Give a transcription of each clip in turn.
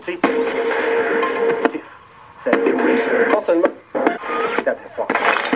motif. C'est non seulement la performance.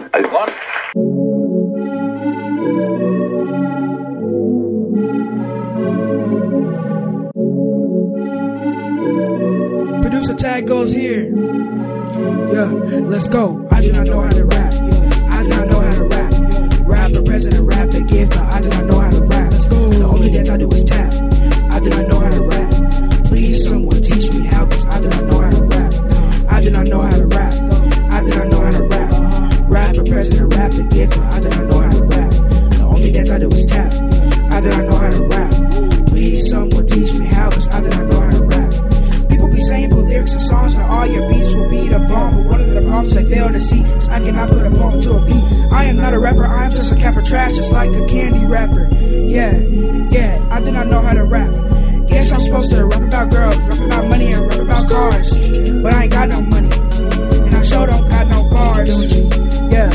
Producer tag goes here. Yeah, let's go. I do not know how to rap. I do not know how to rap. Rap the president, rap the gift, but I do not know how to rap. The only dance I do is tap. I do not know how to rap. Please, someone teach me how, cause I do not know how to rap. I do not know how to rap. I do not know how to rap. Rap the president, rap the gift, but I do not know how to rap. The only dance I do is tap. I do not know how to rap. Please, someone teach me how, cause I do not know how to rap. People be saying put lyrics and songs and all your beats will be the bomb, but one of the problems I fail to see is I cannot put a poem to a beat. I am not a rapper, I am just a cap of trash, just like a candy rapper. Yeah, I do not know how to rap. Guess I'm supposed to rap about girls, rap about money, and rap about cars, but I ain't got no money, and I sure don't got no bars. Yeah,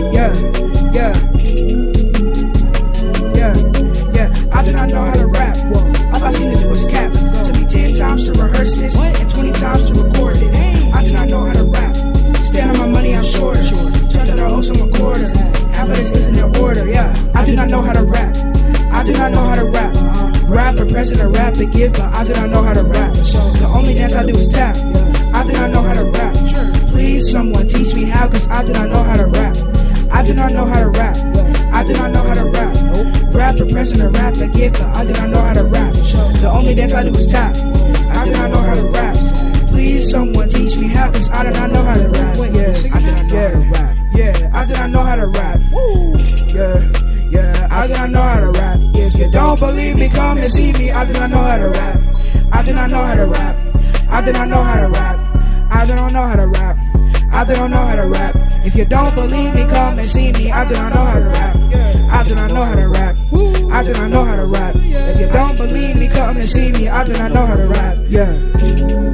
I do not know how to rap. All I seem to do is cap. Took me 10 times to rehearse this and 20 times to record this. I do not know how to rap. Stand on my money, I'm short. Turns out I owe some a quarter. Half of this isn't in order, yeah. I do not know how to rap. I do not know how to rap. Rap a president, rap a gift, but I do not know how to rap. The only dance I do is tap. I do not know how to rap. Please, someone teach me how, cause I do not know how to rap. I do not know how to rap. I do not know how to rap. Rap a president, rap a gift, but I do not know how to rap. The only dance I do is tap. I do not know how to rap. Please, someone teach me how, cause I do not know how to rap. I do not know how to rap. I do not know how to rap. I do not know how to rap. If you don't believe me, come and see me. I do not know how to rap. I do not know how to rap. I do not know how to rap. I do not know how to rap. I do not know how to rap. If you don't believe me, come and see me. I do not know how to rap. I do not know how to rap. I do not know how to rap. If you don't believe me, come and see me. I do not know how to rap. Yeah.